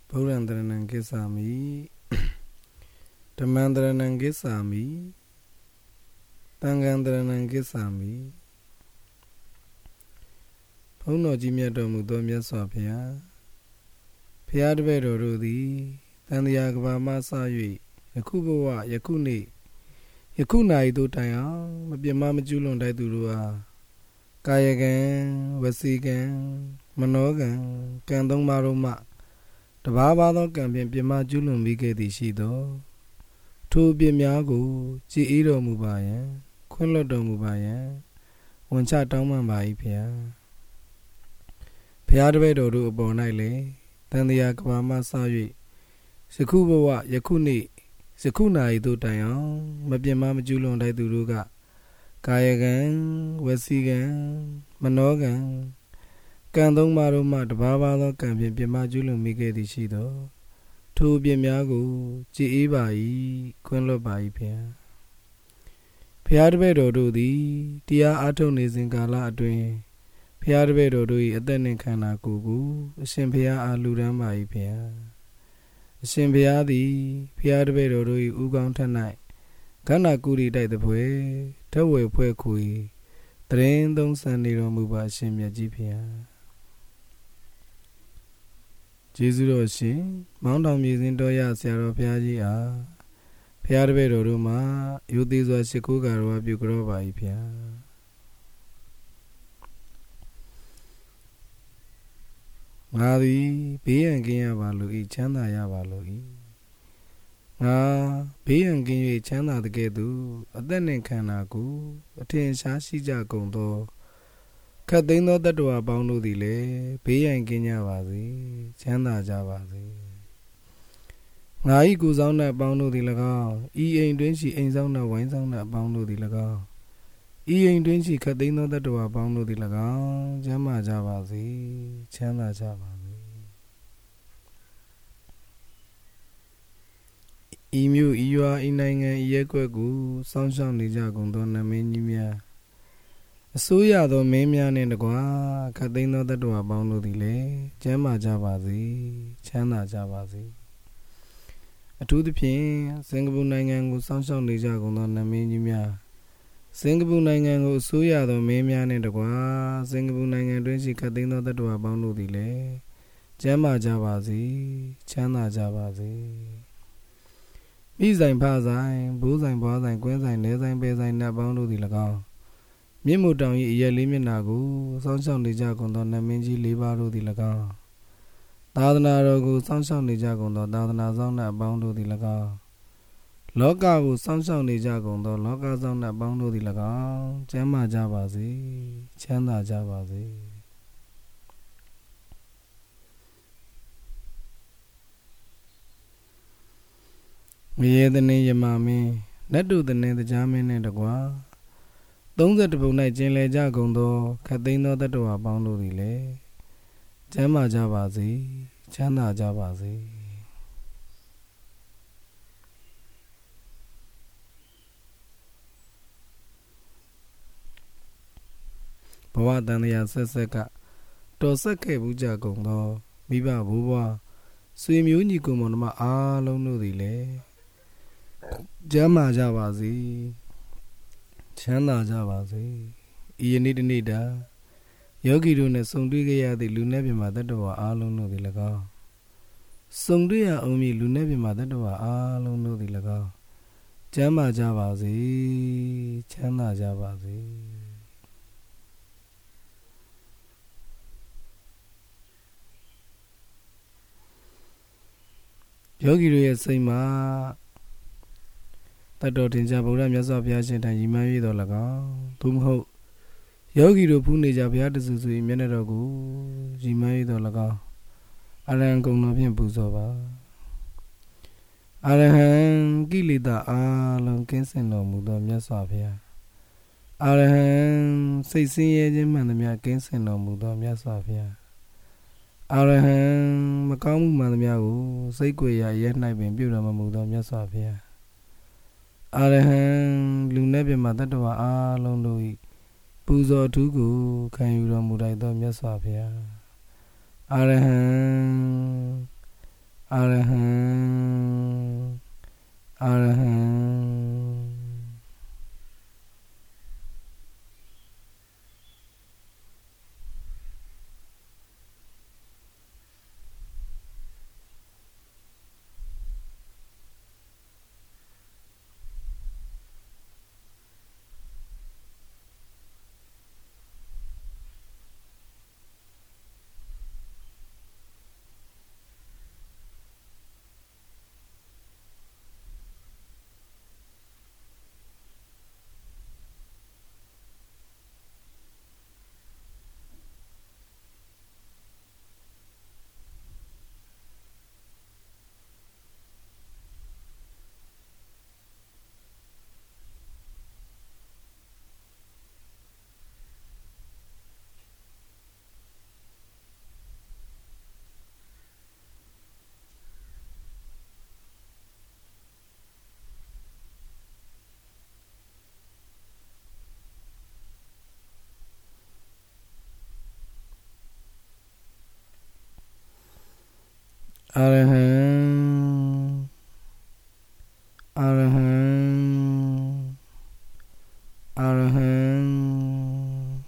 Baurandaranang Kisami Dhamandaranang Kisami Tangandaranang Kisami Bauno Jimyato Mudo Myaswa Phaya Phaya Tvedo Rudi Tandya Kabama Sayui Yakubawa Yakuni Yakuna Ido Taya Mapyama Majulon Daidurua Kayagan Wasigan Manogan Kandong Maruma Tababado Campion Pima Julum Bige di Shido Tu Bimiago Chiro Mubaya Kunlodo Mubaya Wancha Toma Maipia Piadvedo Bonile Tandia Kabama Sayi Sekubawa Yakuni Sekuna Ido Tayan Mapyama Julon Daiduruga Kayagan Wasigan Manogan Kandong Maruma Tababado Campion Pima Julum Bige di Shido Tu Bimiago Chibai Kunlo Baipia Piadvedo Rudi Tia Ato Nizingala Adwin Piadvedo Rui Aden Kana Gugu Simpia Aluram Baipia Simpiadi Piadvedo Rui Ugam Tanai Kana Guri Dai the Pue Tawe Pue Kui Train Dong Saniro Muba Simya Jipia Jesuroshi, Mountain Museum Doya Sierra Piagia, Piarvedo Ruma, Udizwa Shikuga Bugrova Ipia. Madi, be and Gia Valui, Chanda Yavalui. Ah, be and Gia Chanda the Gedu, a then Kanaku, attain Shashija Gondo. Kadino that do a bound delay, pay and Kenya Vazi, Chanda Javazi. I goes on that bound the laga, E ain't doing she ain't on the wines on that bound the laga. E ain't doing she Kadino that do a bound the laga, Jama Javazi, Chanda Javazi. Emu, you are in a yequegu, sunshine Nija Gondona Menimia. Suya do Memian in the Gua, Kadino that do a bound delay, Jama Javazi, Chana Javazi. A to the pin, Singapore Nangango, Sunshine Nijagon on the Menimia. Singapore Nangango, Suya do Memian in the Gua, Singapore Nangan Drenchi Kadino that do a bound delay, Jama Javazi, Chana Javazi. Bizine Pazine, Buzine Bazine, Quenzine, Nezine, Bezine, Nabound the Lagan. Mimu down ye liminago, sunshine the jagon on the minji libaro the laga. Dadanago, sunshine the jagon, the Dadanazana bound the laga. Loga, sunshine the jagon, the Logazana bound the laga, Jama Javazi, Chanda Javazi. We the name Yamami, let do the name the Jamin and the Gua. Don't that the night Jane Jagondo, Kadino that do a bound delay. Jama Javazi, Chana Javazi. Pawadania Seseka, Tosake Buja Gondo, Biba Buba, Swim Unikumon Alone delay. Jama Javazi. Chanda Javazi, you need a Yogi Rune Sundria the Lunebi Mother do Alone the Laga. Sundria Omi Lunebi Mother do Alone the Laga. Jama Javazi, Chanda Javazi. Yogi Rue Sima. That dot in Jaboram Yasapias and Yimari Dolaga, Tumho Yogi to Punija Piatus in Menerago, Jimari Dolaga, Alan Gonopian Puzova Alahan Gilida Alan Kinsen no Mudam Yasapia Alahan Sisi Manamia Kinsen no Mudam Yasapia Alahan Macam Manamiago, Sequia yet night been Buddha Mudam Yasapia. Arahan Lunebi Matadua Alon Louis Puzo Tugu, can you run Mudai Dom Yasapia? Arahan Arahant, Arahant. Arahant, Arahant, Arahant.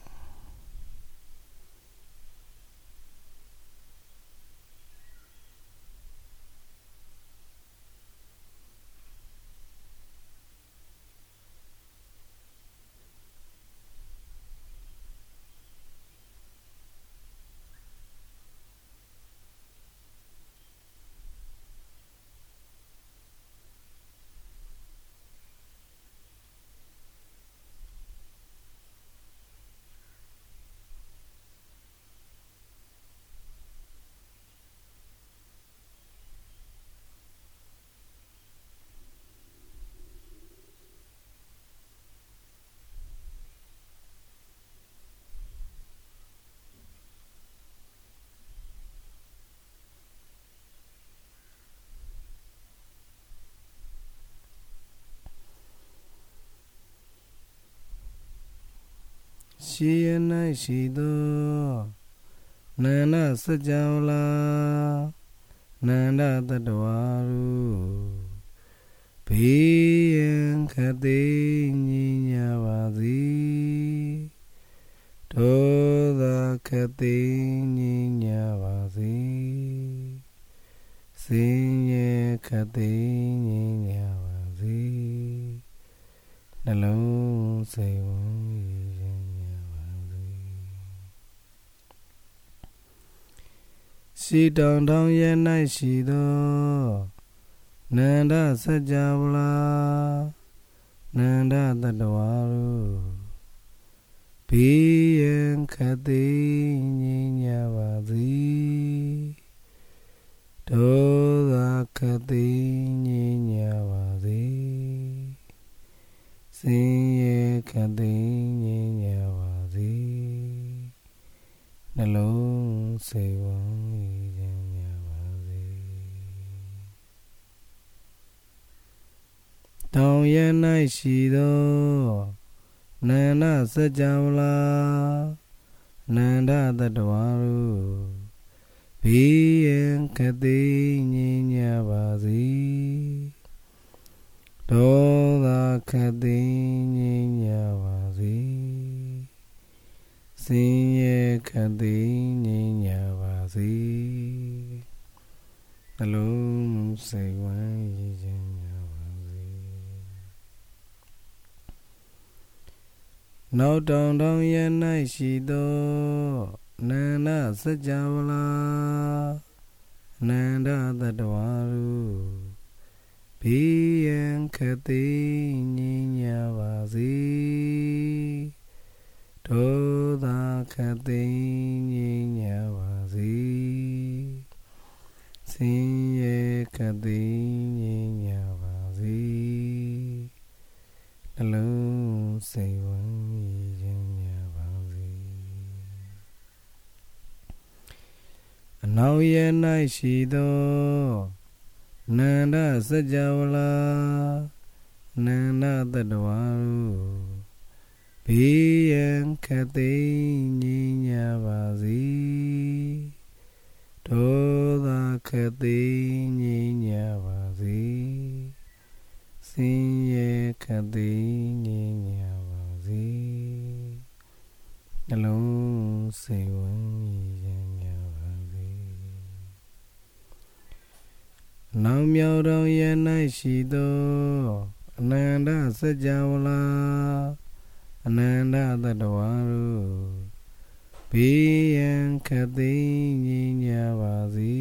She and I see the Nana Sajawla Nanda Tadwaru Piyan Kade Nyavazi Toda Kade Nyavazi Sinye Kade Nyavazi Nalong Sayong She down ye night she do Nanda Sajawla Nanda Tadwaru Piyan Kade Nyavazi Toda Kade Nyavazi Sinye Kade Nyavazi Nalong Sayong Down ye night she do Nana Sajawla Nanda Tadwaru Piyan Kade Nyavazi Toda Kade Nyavazi Sinye Kade Nyavazi Nalong Sayong No down ye night she do Nana Sajawla Nanda Tadwaru Piyan Kade Nyavazi Toda Kade Nyavazi Sinye Kade Nyavazi Nalong Sayong Now ye night she do Nanda Sajawla Nanda Tadwaru Piyan Kade Nyavazi Toda ခတ်သိမ်းငြိမ်းချပါစေဆင်းရဲခတ်သိမ်းငြိမ်းချပါစေနှလုံးစိတ်ဝမ်းရည်ချမ်းကြပါစေနောင်မြောက်တော်ရ၌ရှိသောအနန္တစัจ java လာအနန္တသတ္တဝါတို့ဘေးရန်ခတ်သိမ်းငြိမ်းချပါစေ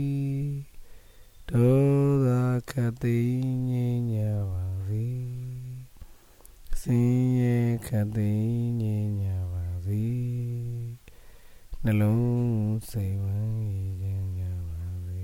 ဒေါသခတ်သိမ်းငြိမ်းချပါစေဆင်းရဲခတ်သိမ်းငြိမ်းချပါစေနှလုံးစိတ်ဝမ်းရည်ချမ်းကြပါစေ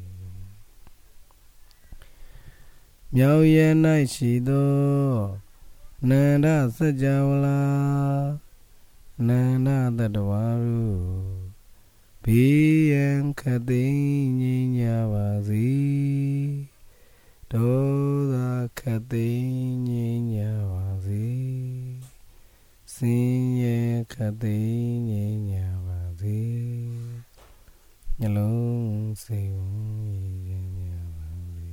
မြောက်ရ၌ရှိသောနန္ဒစัจ java လာနန္ဒသတ္တဝါတို့ဘေးရန်ခတ်သိမ်းငြိမ်းချပါစေဒေါသခတ်သိမ်းငြိမ်းချပါစေဆင်းရဲခတ်သိမ်းငြိမ်းချပါစေနှလုံးစိတ်ဝမ်းရည်ချမ်းကြပါစေ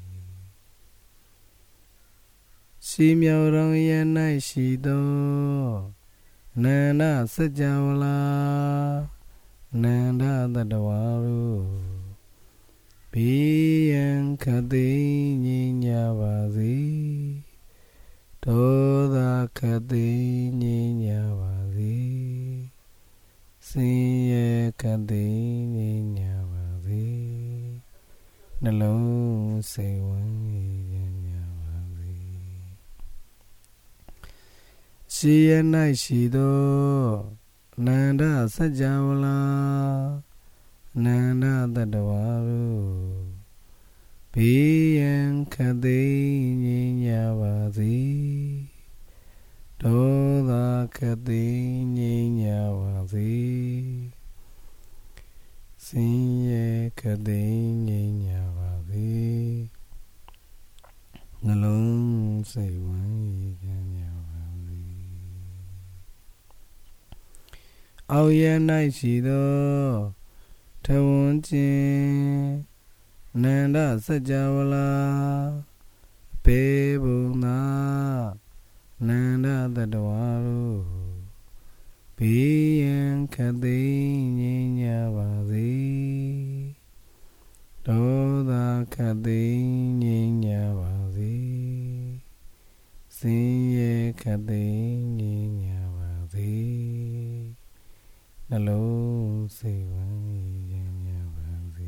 ရှိမြောက်တော်ရ၌ရှိသောအနန္တစัจ java လာအနန္တသတ္တဝါတို့ဘေးရန်ခတ်သိမ်းငြိမ်းချပါစေဒေါသခတ်သိမ်းငြိမ်းချပါစေဆင်းရဲခတ်သိမ်းငြိမ်းချပါစေနှလုံးစိတ်ဝမ်းရည်ချမ်းကြပါစေရှိရ၌ရှိသောအနန္တစัจ java လာအနန္တသတ္တဝါတို့ဘေးရန်ခတ်သိမ်းငြိမ်းချပါစေဒေါသခတ်သိမ်းငြိမ်းချပါစေဆင်းရဲခတ်သိမ်းငြိမ်းချပါစေနှလုံးစိတ်ဝမ်းရည်ချမ်းကြပါစေအောက်ရ၌ရှိသောထဝန်းကျင်နန္ဒစัจ java လာဘေဘုံသာနန္ဒသတ္တဝါတို့ဘေးရန်ခတ်သိမ်းငြိမ်းချပါစေဒေါသခတ်သိမ်းငြိမ်းချပါစေဆင်းရဲခတ်သိမ်းငြိမ်းချပါစေနှလုံးစိတ်ဝမ်းရည်ချမ်းကြပါစေ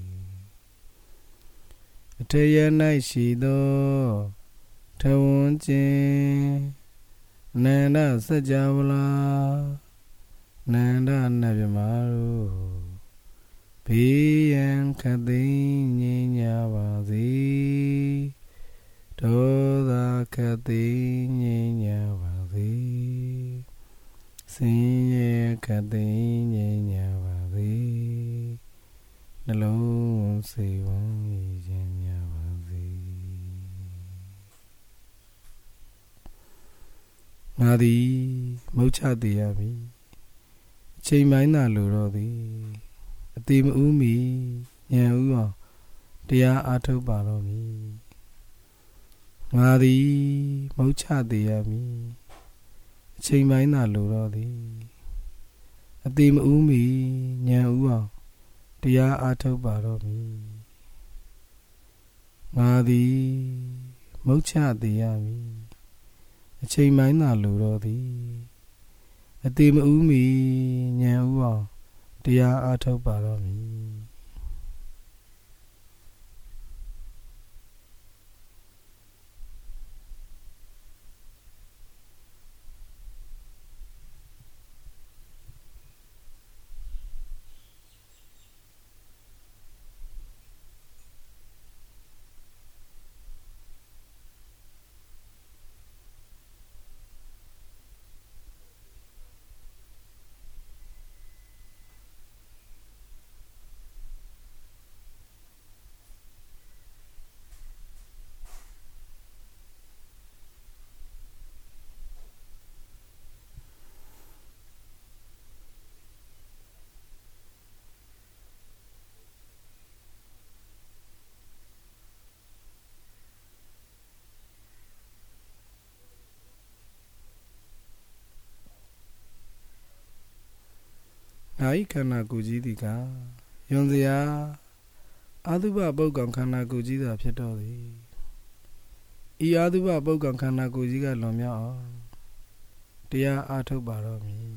အထရ၌ရှိသောထဝန်းကျင်နန္ဒစัจ java လာနန္ဒနတ်မြမာတို့ဘေးရန်ခတ်သိမ်းငြိမ်းချပါစေဒေါသခတ်သိမ်းငြိမ်းချပါစေဆင်းရဲခတ်သိမ်းငြိမ်းချပါစေနှလုံးစိတ်ဝမ်းရည်ချမ်းကြပါစေငါသည်မုတ်ချသေးရမည်အချိန်ပိုင်းသာလိုတော့သည်အသေးမဦးမီဉာဏ်ဥအောင်တရားအားထုတ်ပါတော့မည်ငါသည်မုတ်ချသေးရမည်အချိန်ပိုင်းသာလိုတော့သည်အသေးမဦးမီဉာဏ်ဥအောင်တရားအားထုတ်ပါတော့မည်ငါသည်မုတ်ချသေးရမည်အချိန်ပိုင်းသာလိုတော့သည်အသေးမဦးမီဉာဏ်ဥအောင်တရားအားထုတ်ပါတော့မည်ဤခန္ဓာကိုယ်ကြီးသည်ကယွန်စရာအာသုဘပုဂ္ဂံခန္ဓာကိုယ်ကြီးသာဖြစ်တော်သည်ဤအာသုဘပုဂ္ဂံခန္ဓာကိုယ်ကြီးကလွန်မြောက်အောင်တရားအားထုတ်ပါတော့မည်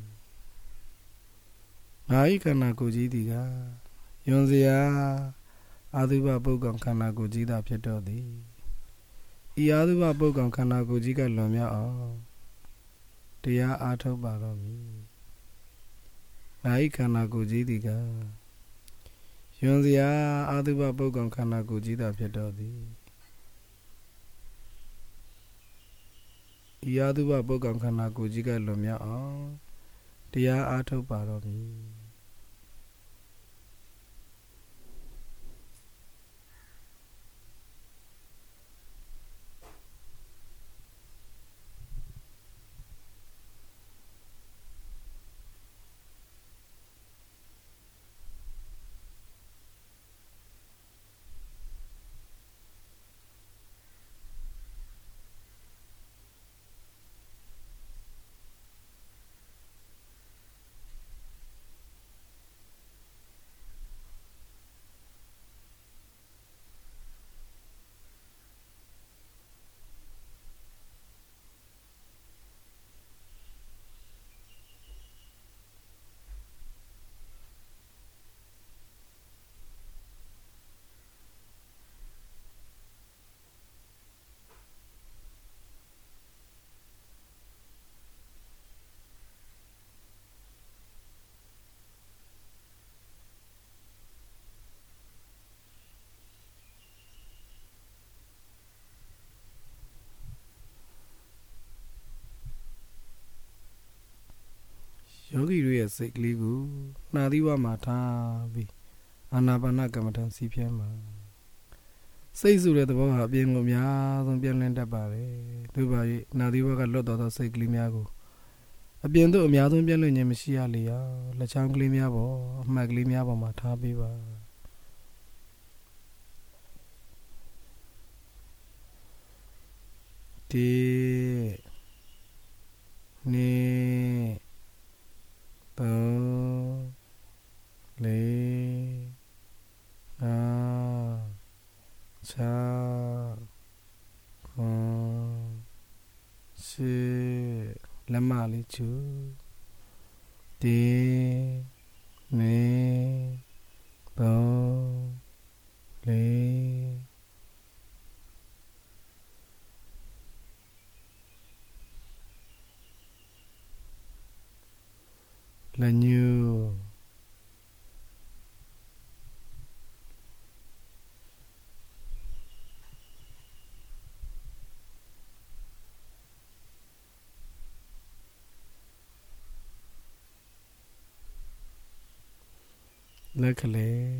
ငါဤခန္ဓာကိုယ်ကြီးသည်ကယွန်စရာအာသုဘပုဂ္ဂံခန္ဓာကိုယ်ကြီးသာဖြစ်တော်သည်ဤအာသုဘပုဂ္ဂံခန္ဓာကိုယ်ကြီးကလွန်မြောက်အောင်တရားအားထုတ်ပါတော့မည်ငါဤခန္ဓာကိုယ်ကြီးသည်ကယွန်စရာအာသုဘပုဂ္ဂံခန္ဓာကိုယ်ကြီးသာဖြစ်တော်သည်ဤအာသုဘပုဂ္ဂံခန္ဓာကိုယ်ကြီးကလွန်မြောက်အောင်တရားအားထုတ်ပါတော့မည်ယောဂီတို့ရဲ့စိတ်ကလေးကိုနှာသီးဝမှာထားပြီးအာနာပါနကမ္မဋ္ဌာန်းစီးဖြန်းမှာစိတ်ဆိုတဲ့သဘောဟာအပြင်ကိုအများဆုံးပြန့်လင့်တတ်ပါတယ်တို့ပါ၍နှာသီးဝကလွတ်တော်သောစိတ်ကလေးများကိုအပြင်သို့အများဆုံးပြန့်လွင့်ခြင်းမရှိရလေအောင်လက်ချောင်းကလေးများပေါ်အမှတ်ကလေးများပေါ်မှာထားပေးပါဒီနေ့သုံးလေးငါးခြောက်ခုရှစ်လက်မလေးချူဒီနေ့သုံးလေးလက်ညူလက်ကလေး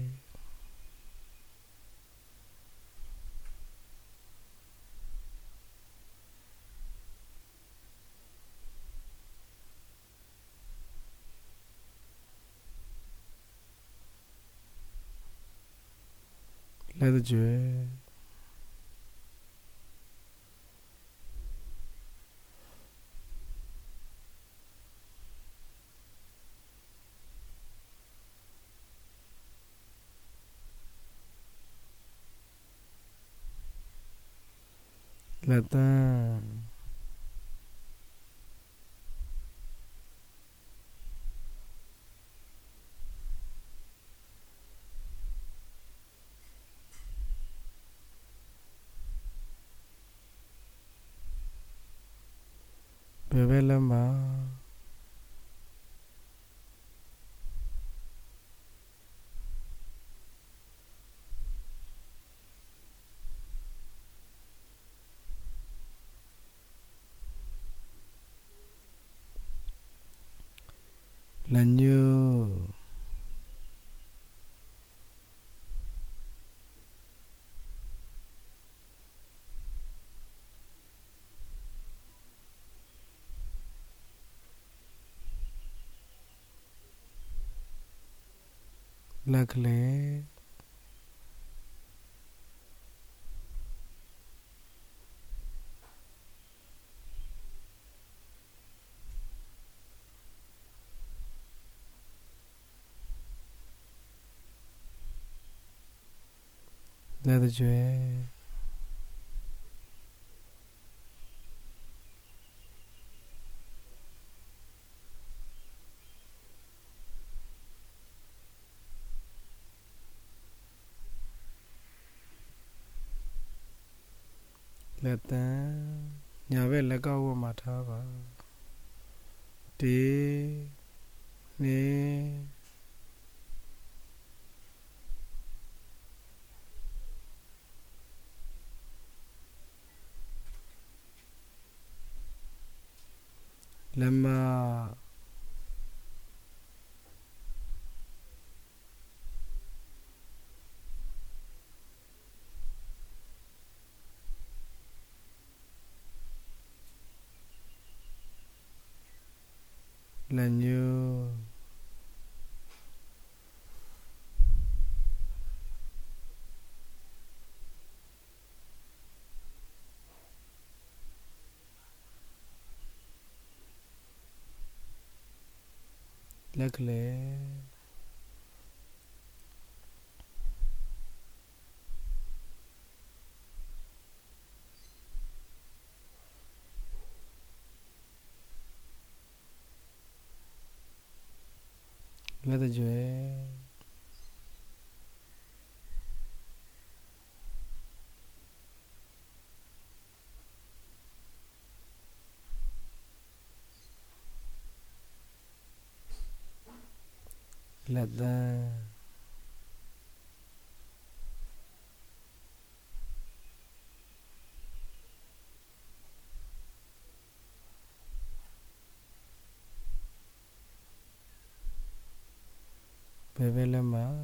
လက်ကြွယ်လက်သန်းဘယ်ဘက်လက်မှာလက်ညူလက်ကလေးလက်တကျွဲလက်တန်းညာဘက်လက်ကောက်ဝတ်မှာထားပါတေနေလက်မလက်ညှိုးလက်ကလေးလက်တကျွဲလက်သန်းဘယ်ဘက်လက်မှာ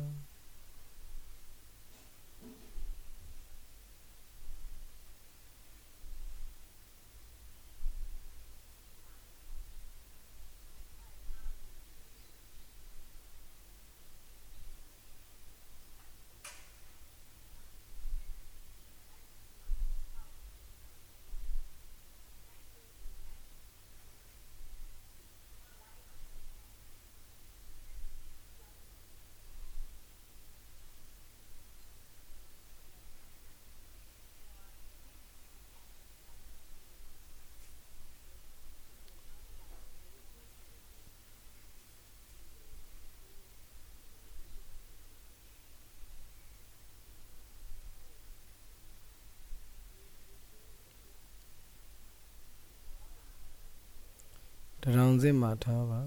တရောင်စစ်မှာထားပါ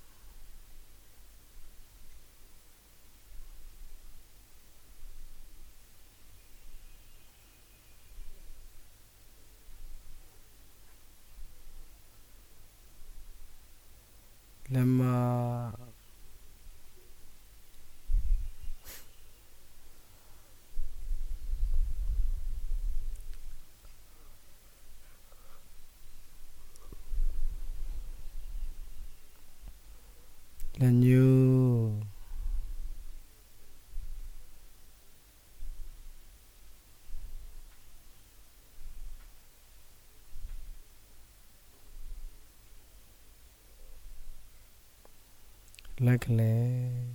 လက်မလက်ညှိုးလက်ကလေး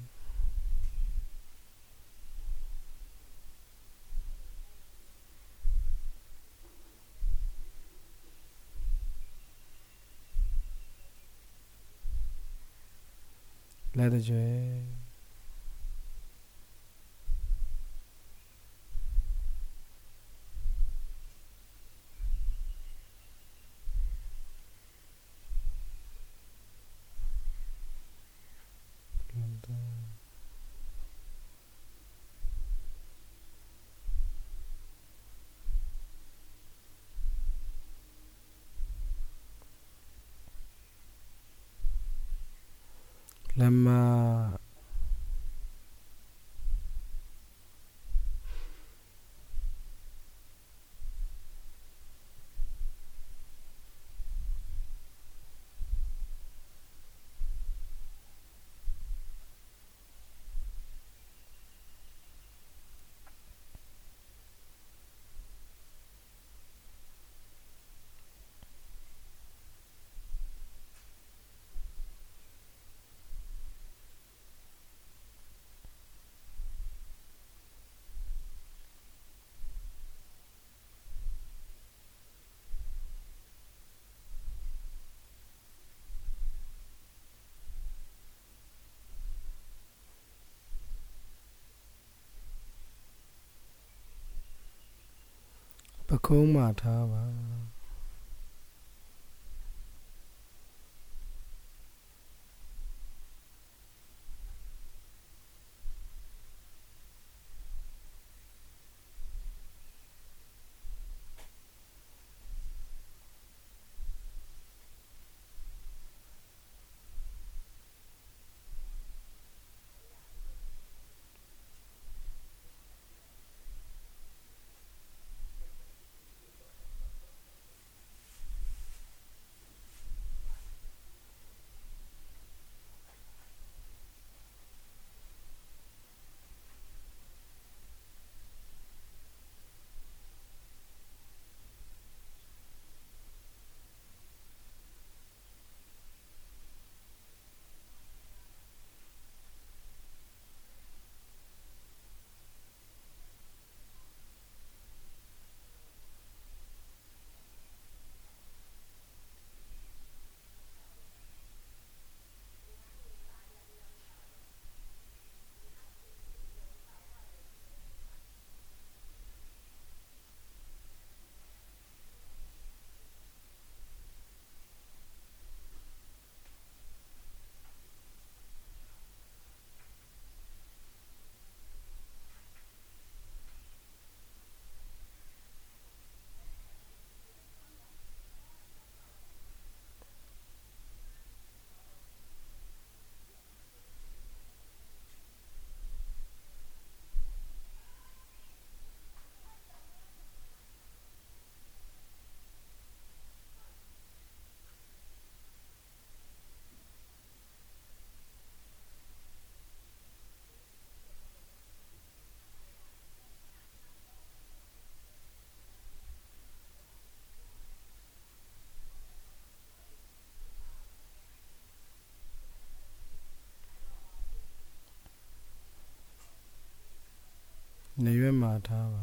လက်တကျွဲလက်မခုံးမှထားပါနေရွက်မှထားပါ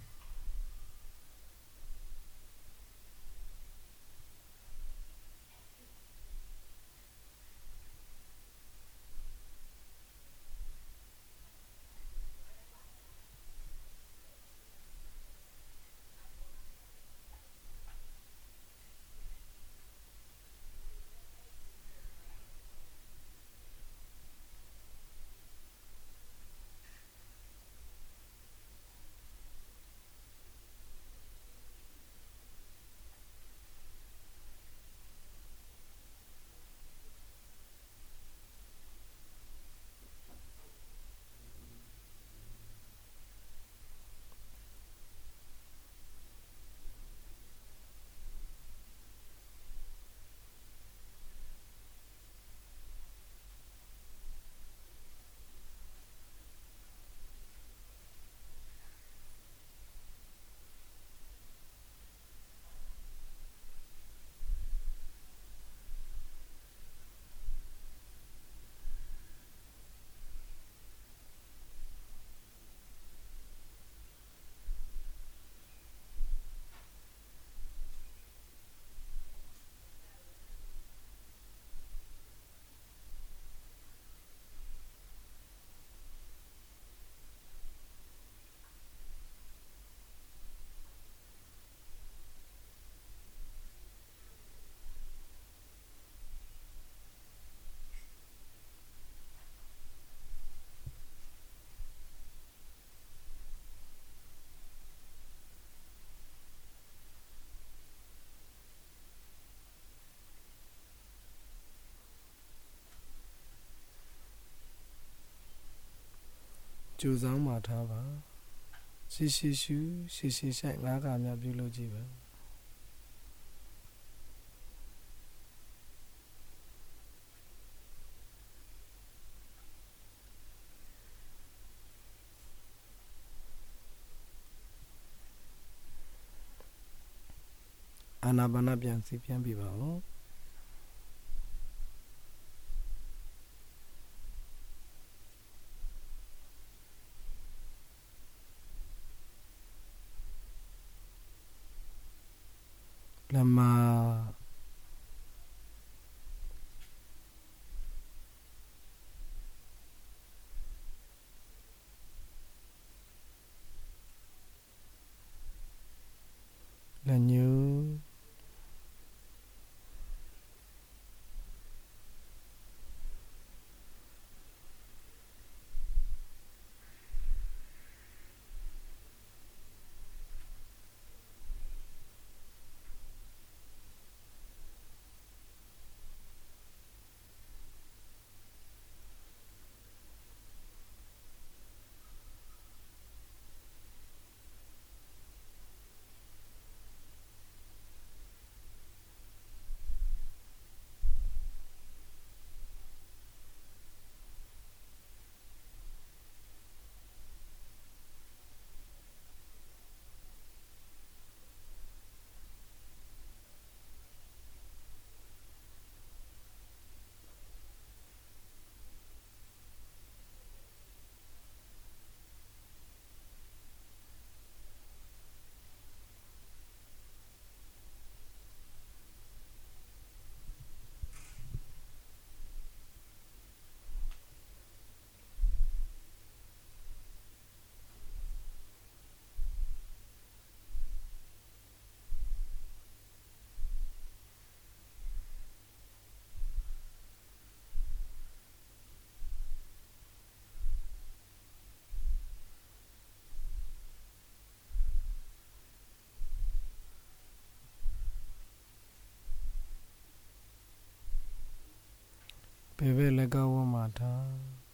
ကြိုဆောင်မှထားပါရှည်ရှည်ရှူရှည်ရှည်ဆိုင်၅ခါများပြုလုပ်ကြည့်ပါအာနာပါနပြန်စီပြန်ပြပါဦးလမလက်ညှိုးဘယ်ဘက်လက်ကဝတ်မှာထား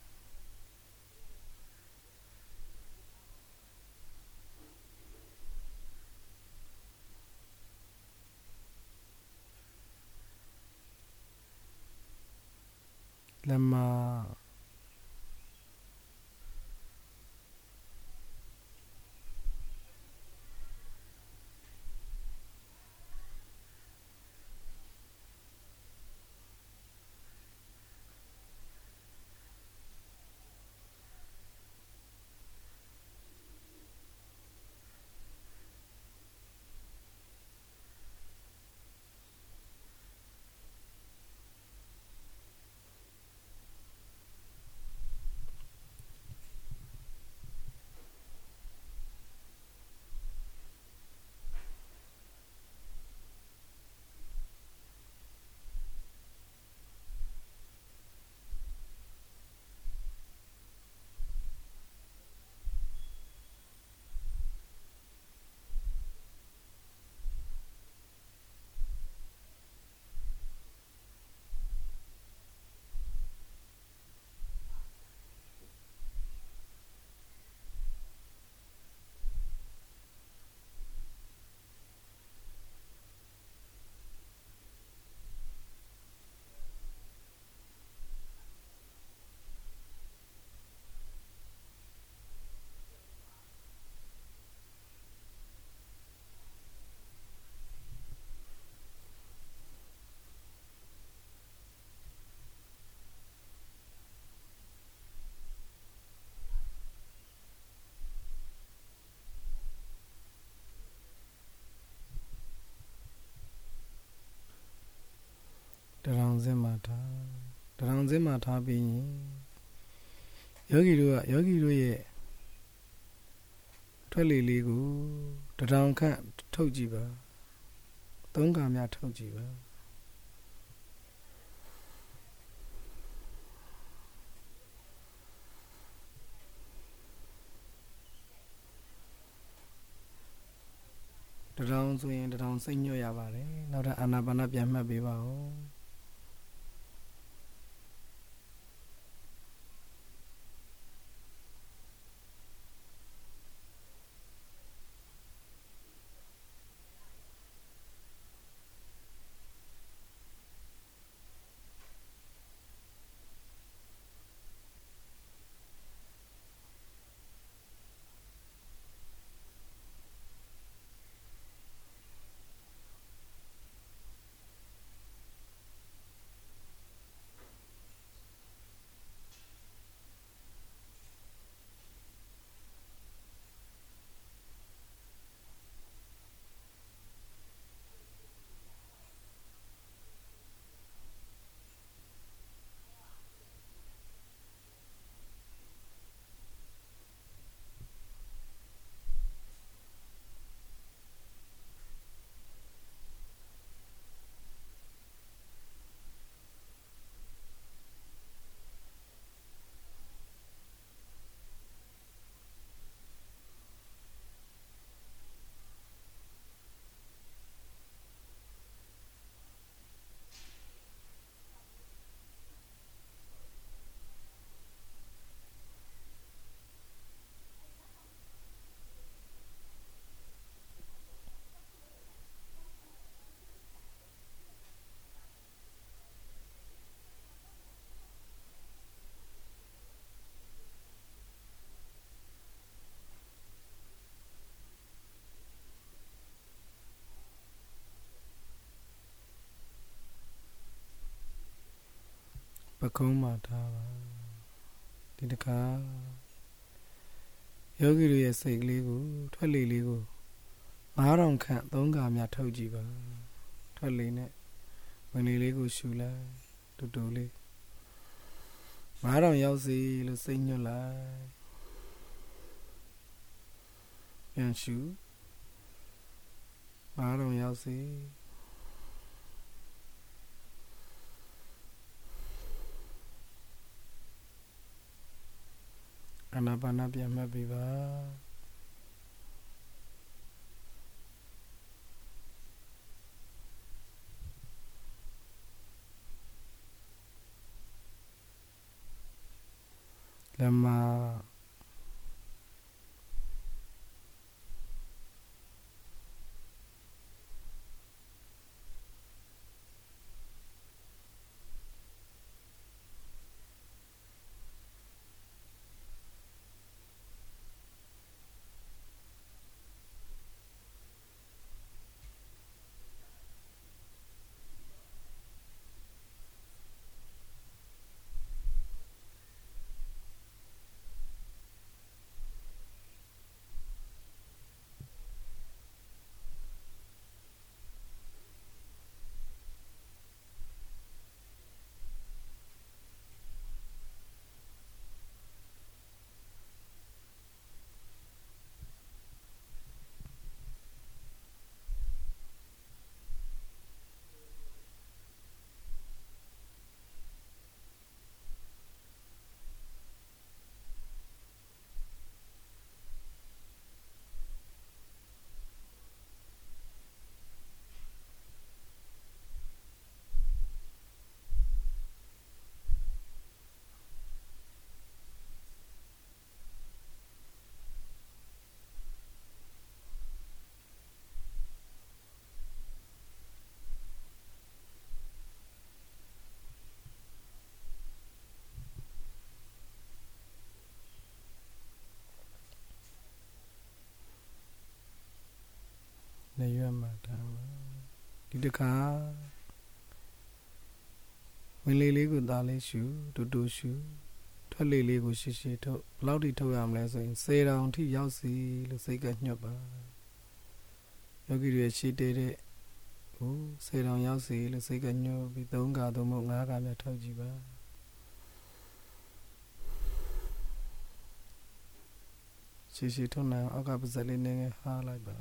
လက်မတရောင်စင်းမှာထားပြီးရင်ယောဂီတို့ရဲ့ထွက်လေလေးကိုတရောင်ခန့်ထုတ်ကြည့်ပါသုံးခါများထုတ်ကြည့်ပါတရောင်ဆိုရင်တရောင်စိတ်ညွတ်ရပါတယ်နောက်ထပ်အာနာပါနပြန်မှတ်ပေးပါဦးကုံးမှာထားပါဒီတခါယောဂီတို့ရဲ့စိတ်ကလေးကိုထွက်လေလေးကို9000ခန့်3ခါများထုတ်ကြည့်ပါထွက်လေနဲ့ဝင်လေလေးကိုရှူလိုက်တူတူလေး9000ရောက်စီလို့စိတ်ညွတ်လိုက်ပြန်ရှူ9000ရောက်စီအာနာပါနပြန်မှတ်ပြီးပါလက်မနေရွက်မှာထားပါဒီတခါဝင်လေလေးကိုသားလေးရှူတူတူရှူထွက်လေလေးကိုရှည်ရှည်ထုတ်ဘယ်လောက်ထိထုတ်ရမလဲဆိုရင်10တောင်ထိရောက်စီလို့စိတ်ကညွတ်ပါယောဂီတွေရှည်တဲ့ဟို10တောင်ရောက်စီလို့စိတ်ကညွတ်ပြီး3ခါသို့မဟုတ်5ခါများထုတ်ကြည့်ပါရှည်ရှည်ထုတ်နိုင်အောင်အောက်ကပါးစပ်လေးနည်းနည်းဟားလိုက်ပါ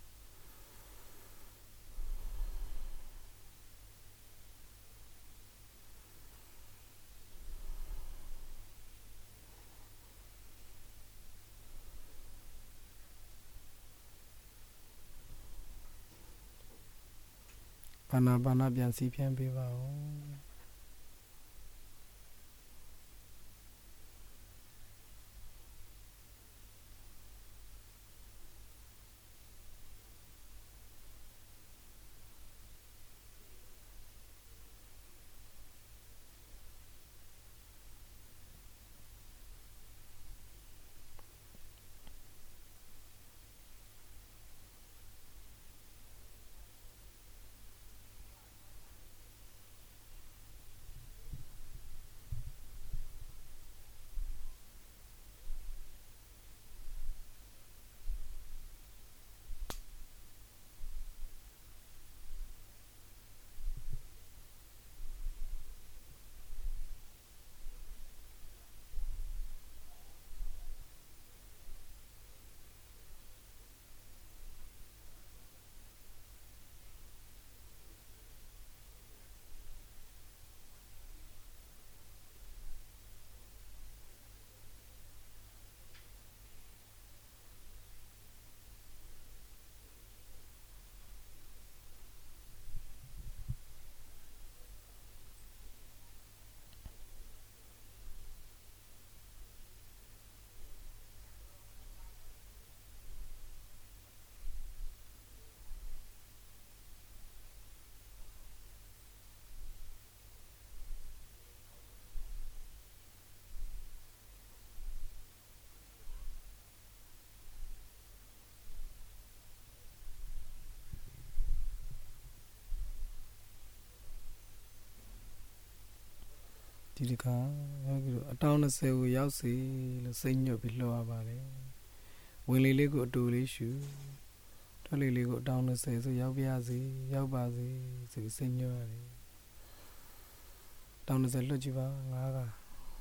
အာနာပါနပြန်စီးပြန်ပေးပါဦးဒီတခါယောဂီတို့အတောင်20ကိုရောက်စီလို့စိတ်ညွတ်ပြီးလှော်ရပါတယ်ဝင်လေလေးကိုအတူလေးရှူထွက်လေလေးကိုအတောင်20ဆိုရောက်ပါစေရောက်ပါစေဆိုပြီးစိတ်ညွတ်ရတယ်တောင်20လွတ်ကြည့်ပါ5က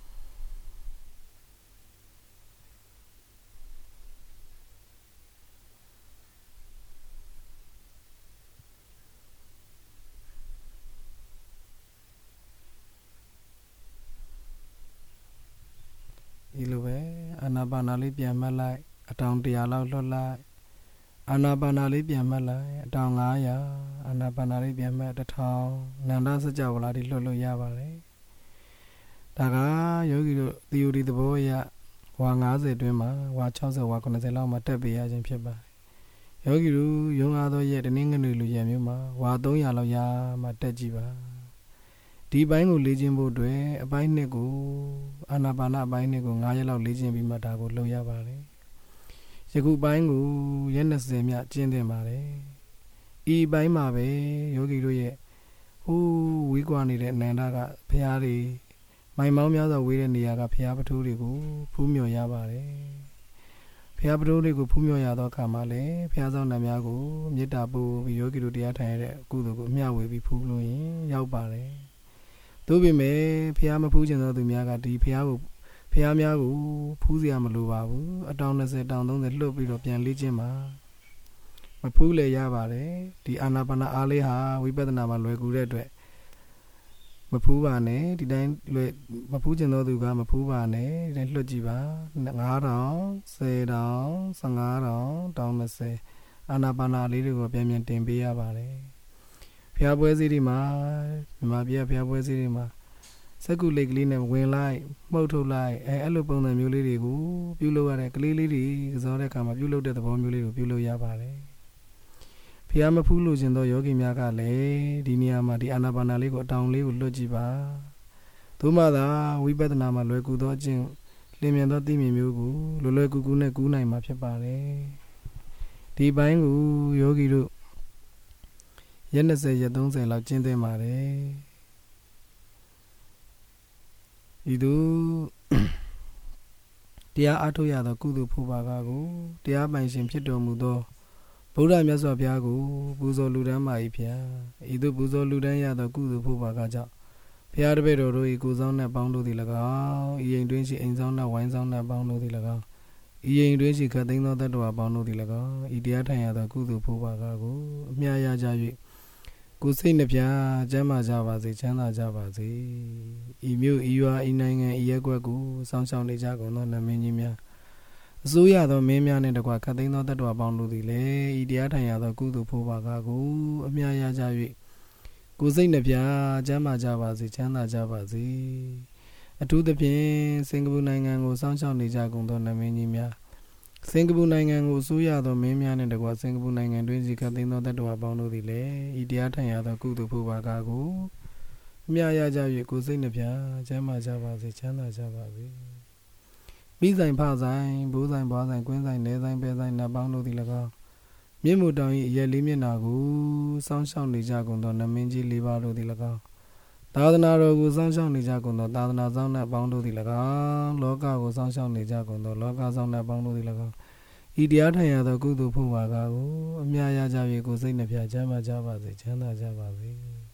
ဒီလိုပဲအာနာပါနာလေးပြန်မှတ်လိုက်အတောင်100လောက်လွတ်လိုက်အာနာပါနာလေးပြန်မှတ်လိုက်အတောင်900အာနာပါနာလေးပြန်မှတ်1000နန္ဒစကြဝဠာတွေလွတ်လို့ရပါတယ်ဒါကယောဂီတို့ theory သဘောအရဝါ90အတွင်းမှာဝါ60ဝါ90လောက်မှာတက်ပေးရခြင်းဖြစ်ပါတယ်ယောဂီတို့ယုံအားသောရက်တနင်္ဂနွေလိုရက်မျိုးမှာဝါ300လောက်ရမှတက်ကြည့်ပါဒီပိုင်းကိုလေ့ကျင့်ဖို့အတွက်အပိုင်း2ကိုအာနာပါနအပိုင်း2ကို9ရက်လောက်လေ့ကျင့်ပြီးမှဒါကိုလုပ်ရပါတယ်ယခုပိုင်းကိုရက်20မြကျင့်သင့်ပါတယ်ဤပိုင်းမှာပဲယောဂီတို့ရဲ့ဟိုးဝေးကွာနေတဲ့အနန္တကဘုရားတွေမိုင်မောင်းများစွာဝေးတဲ့နေရာကဘုရားပထိုးတွေကိုဖူးမြော်ရပါတယ်ဘုရားပထိုးတွေကိုဖူးမြော်ရသောအခါမှာလည်းဘုရားဆောင်နာများကိုမေတ္တာပို့ပြီးယောဂီတို့တရားထိုင်ရတဲ့ကုသိုလ်ကိုအမျှဝေပြီးဖူးလို့ရင်ရောက်ပါတယ်သို့ပေမဲ့ဖះမဖူးခြင်းသောသူများကဒီဖះများကိုဖူးเสียမလိုပါဘူးအတောင်20တောင်30လွတ်ပြီးတော့ပြန်လေ့ကျင့်ပါမဖူးလည်းရပါတယ်ဒီအာနာပါနအားလေးဟာဝိပဿနာမှာလွယ်ကူတဲ့အတွက်မဖူးပါနဲ့ဒီတိုင်းမဖူးခြင်းသောသူကမဖူးပါနဲ့ဒီတိုင်းလွတ်ကြည့်ပါ9000 10000 15000တောင်20အာနာပါနလေးတွေကိုပြန်ပြန်တင်ပေးရပါတယ်ဖျားပွဲစည်းတွေမှာမြန်မာပြည်ဖျားပွဲစည်းတွေမှာစက္ကူလိတ်ကလေးနဲ့ဝင်လိုက်မှုတ်ထုတ်လိုက်အဲ့လိုပုံစံမျိုးလေးတွေကိုပြုလုပ်ရတဲ့ကလေးလေးတွေကစားတဲ့အခါမှာပြုလုပ်တဲ့သဘောမျိုးလေးကိုပြုလုပ်ရပါတယ်ဖျားမဖူးလို့ခြင်းသောယောဂီများကလည်းဒီနေရာမှာဒီအာနာပါနာလေးကိုအတောင်လေးကိုလွတ်ကြည့်ပါသို့မှသာဝိပဿနာမှာလွယ်ကူသောအကျင့်လင်းမြန်သောသိမြင်မျိုးကိုလွယ်ကူကူနဲ့ကူးနိုင်မှာဖြစ်ပါတယ်ဒီပိုင်းကိုယောဂီတို့ရက်20ရက်30လောက်ကျင့်သင့်ပါတယ်ဤသို့တရားအားထုတ်ရသောကုသိုလ်ဖို့ပါကကိုတရားပိုင်ရှင်ဖြစ်တော်မူသောဗုဒ္ဓမြတ်စွာဘုရားကိုပူဇော်လှူဒန်းပါ၏ဖျားဤသို့ပူဇော်လှူဒန်းရသောကုသိုလ်ဖို့ပါကကြောင့်ဘုရားတပည့်တော်တို့၏ကိုယ်ဆောင်နှင့်ပေါင်းတို့သည်၎င်းဤအိမ်တွင်ရှိအိမ်ဆောင်နှင့်ဝိုင်းဆောင်နှင့်ပေါင်းတို့သည်၎င်းဤအိမ်တွင်ရှိခတ်သိမ်းသောတတ္တဝါပေါင်းတို့သည်၎င်းဤတရားထိုင်ရသောကုသိုလ်ဖို့ပါကကိုအမြတ်ရကြ၍ကိုယ်စိတ်နှပြကျမ်းမာကြပါစေချမ်းသာကြပါစေဤမြို့ဤရွာဤနိုင်ငံဤရပ်ကွက်ကိုစောင့်ရှောက်နေကြကုန်သောနမင်းကြီးများအစိုးရသောမင်းများနှင့်တကွခတ်သိမ်းသောတတ္တဝါပေါင်းတို့သည်လည်းဤတရားထိုင်ရသောကုသိုလ်ဖို့ပါကကိုအမြတ်ရကြ၍ကိုယ်စိတ်နှပြကျမ်းမာကြပါစေချမ်းသာကြပါစေအထူးသဖြင့်စင်ကာပူနိုင်ငံကိုစောင့်ရှောက်နေကြကုန်သောနမင်းကြီးများစင်ကာပူနိုင်ငံကိုအစိုးရသောမင်းများနှင့်တကွစင်ကာပူနိုင်ငံတွင်စီခတ်သိမ်းသောတတ္တဝါပေါင်းတို့သည်လည်းဤတရားထိုင်ရသောကုသိုလ်ဖို့ပါကကိုအမြတ်ရကြ၍ကိုယ်စိတ်နှပြကျမ်းမာကြပါစေချမ်းသာကြပါစေမိဆိုင်ဖဆိုင်ဘိုးဆိုင်ဘွားဆိုင်ကွင်းဆိုင်နေဆိုင်ပဲဆိုင်နတ်ပေါင်းတို့သည်၎င်းမြင့်မို့တောင်၏အရက်လေးမျက်နာကိုစောင့်ရှောက်နေကြကုန်သောနမင်းကြီး၄ပါးတို့သည်၎င်းသာသနာတော်ကိုစောင့်ရှောက်နေကြကုန်သောသာသနာဆောင်နှင့်ပေါင်းတို့သည်၎င်းလောကကိုစောင့်ရှောက်နေကြကုန်သောလောကဆောင်နှင့်ပေါင်းတို့သည်၎င်းဤတရားထိုင်ရသောကုသိုလ်ဖို့ပါကကိုအမြတ်ရကြ၍ကိုယ်စိတ်နှပြချမ်းသာကြပါစေချမ်းသာကြပါစေ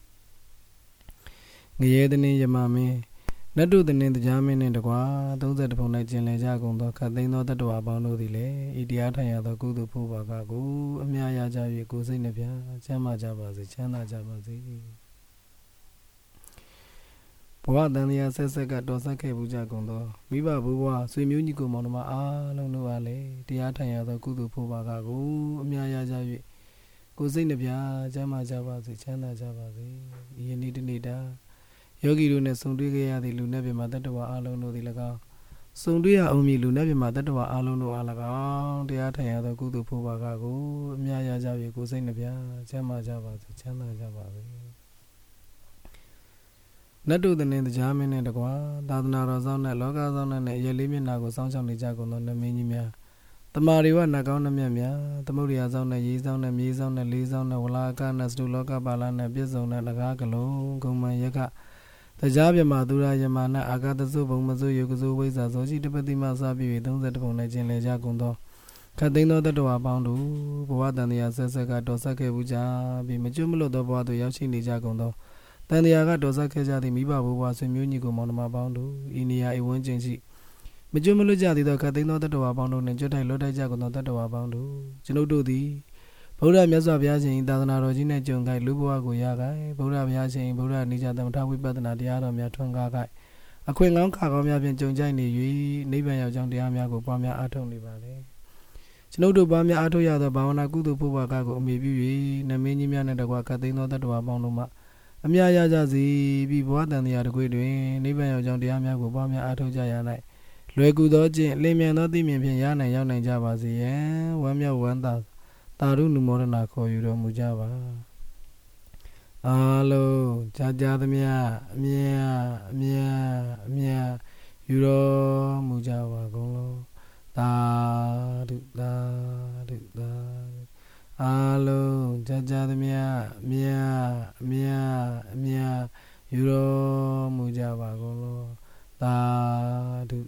ငရဲတနည်းယမမင်းနတ်တို့တနည်းတရားမင်းနှင့်တကွာ30ပုံ၌ကျင်လည်ကြကုန်သောခတ်သိမ်းသောတတ္တဝါပေါင်းတို့သည်လည်းဤတရားထိုင်ရသောကုသိုလ်ဖို့ပါကကိုအမြတ်ရကြ၍ကိုယ်စိတ်နှပြချမ်းသာကြပါစေချမ်းသာကြပါစေဘဝတန်တရားဆက်ဆက်ကတော်ဆက်ခဲ့မှုကြကုန်သောမိဘဘိုးဘွားဆွေမျိုးညီကိုမောင်နှမအားလုံးတို့အားလည်းတရားထိုင်ရသောကုသိုလ်ဖို့ပါကကိုအမြတ်ရကြ၍ကိုယ်စိတ်နှပြချမ်းသာကြပါစေချမ်းသာကြပါစေဒီယနေ့တနေ့တာယောဂီတို့နဲ့ဆုံတွေ့ခဲ့ရသည့်လူနဲ့ပြမတတ္တဝါအားလုံးတို့သည်၎င်းဆုံတွေ့ရအောင်မည်လူနဲ့ပြမတတ္တဝါအားလုံးတို့အား၎င်းတရားထိုင်ရသောကုသိုလ်ဖို့ပါကကိုအမြတ်ရကြ၍ကိုယ်စိတ်နှပြချမ်းသာကြပါစေချမ်းသာကြပါစေနတ်တို့တနင်တရားမင်းနဲ့တကွာသာသနာတော်ဆောင်နဲ့လောကဆောင်နဲ့ရဲလေးမျက်နာကိုစောင့်ရှောက်နေကြကုန်သောနမင်းကြီးများတမာရီဝနတ်ကောင်းနှမြတ်များသမုဒ္ဒရာဆောင်နဲ့ရေးဆောင်နဲ့မြေဆောင်နဲ့လေးဆောင်နဲ့ဝလာကနဲ့စတုလောကပါဠနဲ့ပြည့်စုံတဲ့လကားကလုံးဂုံမန်ရကတရားပြမသူရာယမနာအာဂတသုဘုံမစုယောကစုဝိဇာဇောရှိတပတိမစပြည့်30ပုံနဲ့ကျင်လေကြကုန်သောခတ်သိမ်းသောတတ္တဝါပေါင်းတို့ဘဝတန်တရားဆက်ဆက်ကတော်ဆက်ခဲ့ဘူးကြပြီးမကျွတ်မလွတ်သောဘဝသို့ရောက်ရှိနေကြကုန်သောတန်တရားကတော်ဆက်ခဲ့ကြသည့်မိဘဘဝဆွေမျိုးညီကိုမောင်နှမပေါင်းတို့ဤနေရာအဝန်းကျင်ရှိမကျွတ်မလွတ်ကြသည်သောခတ်သိမ်းသောတတ္တဝါပေါင်းတို့နှင့်ကျွတ်ထိုက်လွတ်ထိုက်ကြကုန်သောတတ္တဝါပေါင်းတို့ကျွန်ုပ်တို့သည်ဗုဒ္ဓမြတ်စွာဘုရားရှင်သာသနာတော်ကြီးနှင့်ကြုံခိုက်လူဘဝကိုရခိုက်ဗုဒ္ဓဘုရားရှင်ဗုဒ္ဓနိစ္စသမထဝိပဿနာတရားတော်များထွန်းကားခိုက်အခွင့်ကောင်းခါကောင်းများဖြင့်ကြုံကြိုက်နေ၍နိဗ္ဗာန်ရောက်ကြောင်းတရားများကိုပွားများအားထုတ်နေပါလေကျွန်ုပ်တို့ပွားများအားထုတ်ရသောဘာဝနာကုသိုလ်ဘုရားကကိုအမိပြု၍နမင်းကြီးများနှင့်တကွခတ်သိမ်းသောတတ္တဝါပေါင်းတို့မှအမြတ်ရကြစေပြီးဘဝတန်တရားတစ်ခွေတွင်နိဗ္ဗာန်ရောက်ကြောင်းတရားများကိုပွားများအားထုတ်ကြရ၌လွယ်ကူသောခြင်းလင်းမြန်သောသိမြင်ဖြင့်ရနိုင်ရောက်နိုင်ကြပါစေရန်ဝမ်းမြောက်ဝမ်းသာတာရုဏုမောဒနာခေါ်ယူတော်မူကြပါအားလုံးကြာသမျှအမြတ်ယူတော်မူကြပါကုန်လောသာဓုအားလုံးကြာသမျှအမြတ်ယူတော်မူကြပါကုန်လောသာဓု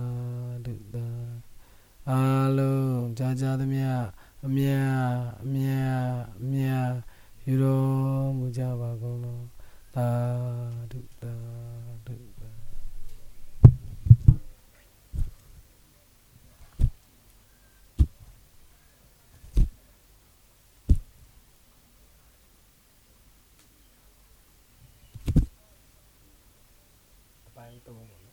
အားလုံးကြာသမျှအမြတ်ယူတော်မူကြပါကုန်လောသာဓုပိုင်း3